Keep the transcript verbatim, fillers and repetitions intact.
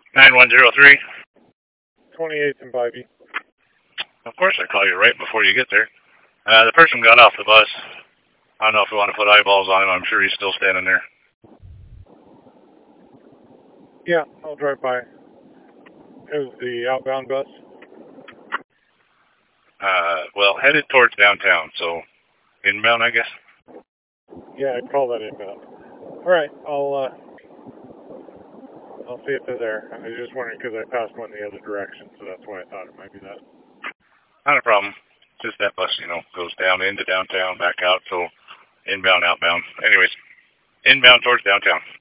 nine one zero three. twenty-eighth and Bybee. Of course I call you right before you get there. Uh, the person got off the bus. I don't know if you want to put eyeballs on him. I'm sure he's still standing there. Yeah, I'll drive by. It was the outbound bus? Uh, well, headed towards downtown, so inbound, I guess. Yeah, I'd call that inbound. All right, I'll uh, I'll see if they're there. I was just wondering because I passed one the other direction, so that's why I thought it might be that. Not a problem. Just that bus, you know, goes down into downtown, back out, so inbound, outbound. Anyways, inbound towards downtown.